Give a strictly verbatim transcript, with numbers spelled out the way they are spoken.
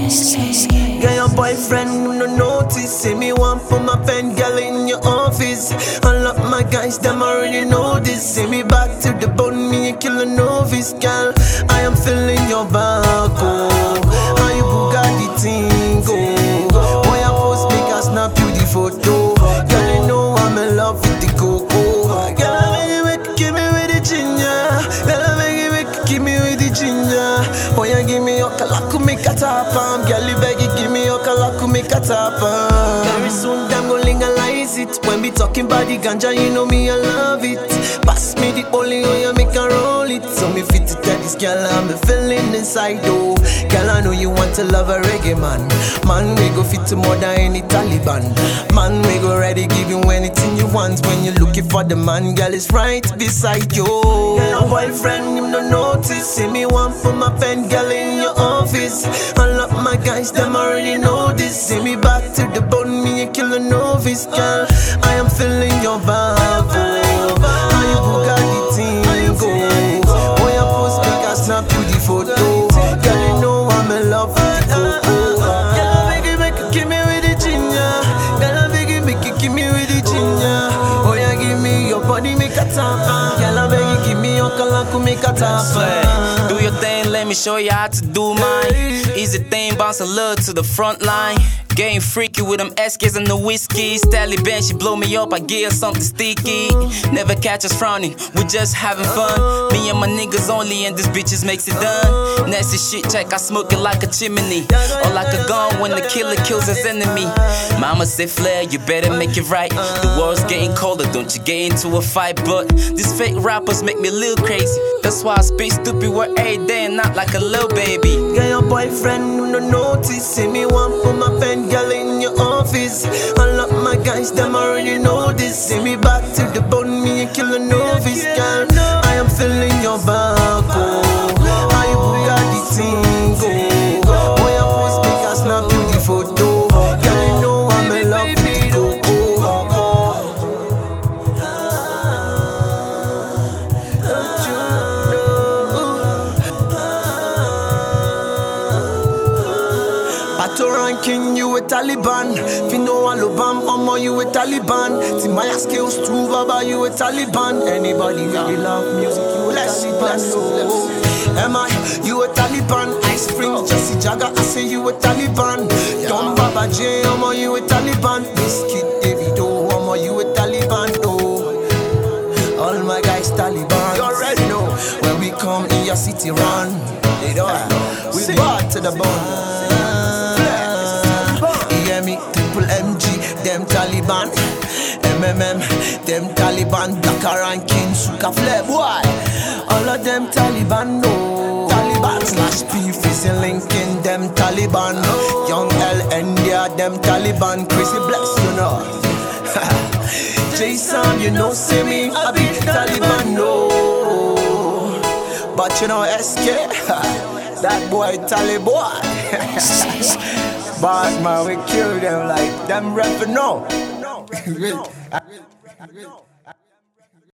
Get your boyfriend no notice. See me want put my pen, girl, in your office. Unlock my guys, them already know this. See me back to the bone, me a killer novice, girl. I am feeling your back, oh. How you Bugatti thing, oh. Boy, I post make I snap you the photo. Girl, you know I'm in love with the cocoa. Girl, I make you make, give me with the ginger. Girl, I make you make, give me with the ginger. Boy, you give me your kalaku make a tap on. Girl, you beg you give me your kalaku make a tap on. Very soon, them go legalize it. When we talking about the ganja, you know me, I love it. Pass me the only way you make a roll it. So me fit to tell this girl I'm feeling inside, oh. Girl, I know you want to love a reggae man. Man, we go fit to more than any Taliban. Man, we go ready give you anything you want. When you're looking for the man, girl, it's right beside you. Girl, your boyfriend, him no notice. See me want put my pen, girl, in your office. Unlock my guys, them already know this. See me back to the bone, me a killer novice, girl. I am feeling your vibe, oh. How you Bugatti thing, go. Boy, I post make I snap you the photo. Girl, you know I'm in love with the cocoa. Girl, I beg you, make you give me with the ginger. Girl, I beg you, make you give me with the ginger. Oh yeah, give me your body, make a tap. Girl, I beg you, give me your kalaku, make a tap. Do your thing, let me show you how to do mine. Easy thing, bounce a little to the front line. Getting freaky with them S Ks and the whiskey. Taliban, she blow me up, I give her something sticky. Never catch us frowning, we just having fun. Me and my niggas only, and this bitches makes it done. Nasty shit check, I smoke it like a chimney. Or like a gun when the killer kills his enemy. Mama said, Flair, you better make it right. The world's getting colder, don't you get into a fight. But these fake rappers make me a little crazy. That's why I speak stupid word every day and not like a little baby. Get your boyfriend no notice. See me want put my pen, girl, in your office. Unlock my guys, them already know this. See me back to the bone, me a killer novice, girl. I am feeling your back, oh. How you Bugatti thing, go. Boy, I post make I snap you the photo. Girl, you know I'm in love with the cocoa. Pato ranking, you a Taliban. Fino Alobam, Omo, you a Taliban. Timaya skills, true Baba, you a Taliban. Anybody really love music, you a Taliban. Am I, you a Taliban. Ice Spring, Jesse Jagger, I say you a Taliban. Don Baba J, Omo, you a Taliban. Biscuit Davido, Omo, you a Taliban. Oh, all my guys Taliban. You already know when we come in your city, run. They don't know. We bought to the bone. Me, Triple M G, them Taliban. M M M, them Taliban. Dakar ranking, Suka Flare, boy. All of them Taliban, no. Taliban slash P, facing Lincoln, them Taliban. Young L, India, them Taliban. Crazy Bless, you know. Jason, you know, see me, I be Taliban, no. But you know, S K, that boy Taliban. Bad man, we kill them like them rapping no.